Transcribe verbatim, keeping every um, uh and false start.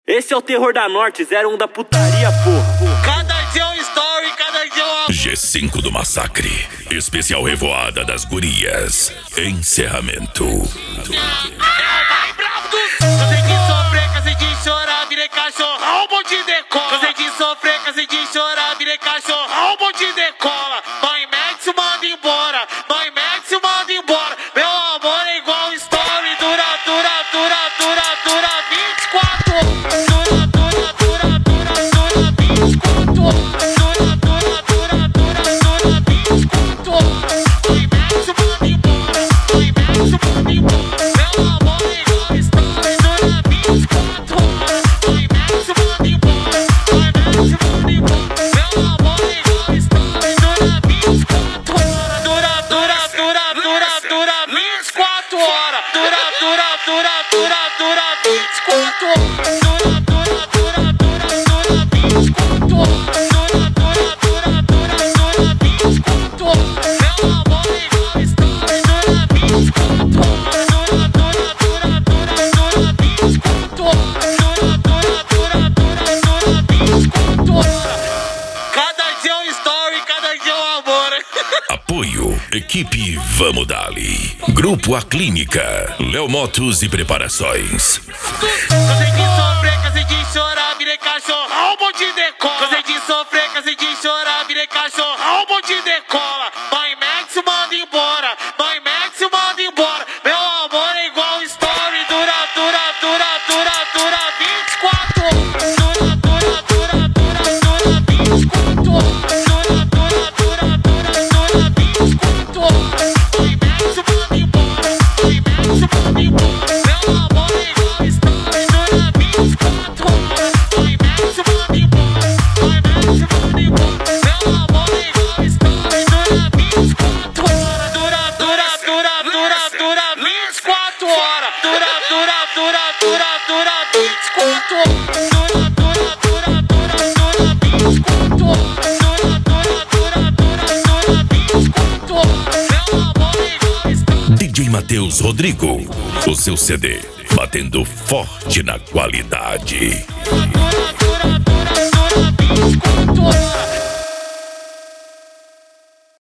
Esse é o terror da Norte, zero um da putaria, porra. Cada dia um story, cada dia um... G cinco do Massacre. Especial Revoada das Gurias. Encerramento. Cansei de sofrer, cansei de chorar, virei cachorrão, bom de decola. Cansei de sofrer, cansei de chorar, virei cachorrão, bom de decola. Mãe Max manda embora, mãe Max manda embora. Meu amor é igual story, dura, dura, dura, dura, dura vinte e quatro horas. Dura, dura, dura, dura, dura vinte e quatro horas. Dura, dura, dura, dura, dura vinte e quatro horas. Mãe Max manda embora, mãe Max manda embora. Meu amor é igual story, dura vinte e quatro horas. Mãe Max manda embora, mãe Max manda embora. Meu amor é igual story, dura vinte e quatro horas. Dura, dura, dura, dura, dura vinte e quatro horas. Dura, dura, dura, dura, dura vinte e quatro horas. Dura, dura, dura, dura, dura vinte e quatro horas. Dura, dura, dura, dura, dura vinte e quatro horas. Meu amor é igual story, dura vinte e quatro horas. Dura, dura, dura, dura, dura vinte e quatro horas. Dura, dura, dura, dura, dura vinte e quatro horas. Cada dia um story, cada dia um amor. Apoio. Equipe Vamos Dali. Grupo A Clínica. Léo Motos e Preparações. Cansei de sofrer, cansei de chorar, virei cachorrão, bom de decola. Cansei de sofrer, cansei de chorar, virei cachorrão, bom de decola. Mãe Max manda embora, mãe Max manda embora. Meu amor é igual story, dura, dura, dura, dura, dura vinte e quatro horas. Dura, dura, dura, dura, dura vinte e quatro horas. Dura, dura, dura, dura, dura vinte e quatro horas. Mãe Max manda embora, mãe Max manda embora. Meu amor é igual story, dura vinte e quatro horas. Mãe Max manda embora, mãe Max manda embora. Meu amor é igual story, dura vinte e quatro horas. Dura, dura, dura, dura, dura vinte e quatro horas. Dura, dura, dura, dura, dura vinte e quatro horas. Dura, dura, dura, dura, dura vinte e quatro horas. Dura, dura, dura, dura, dura vinte e quatro horas. Meu amor é igual story. D J Matheus Rodrigo. O seu C D. Batendo forte na qualidade. Dura, dura,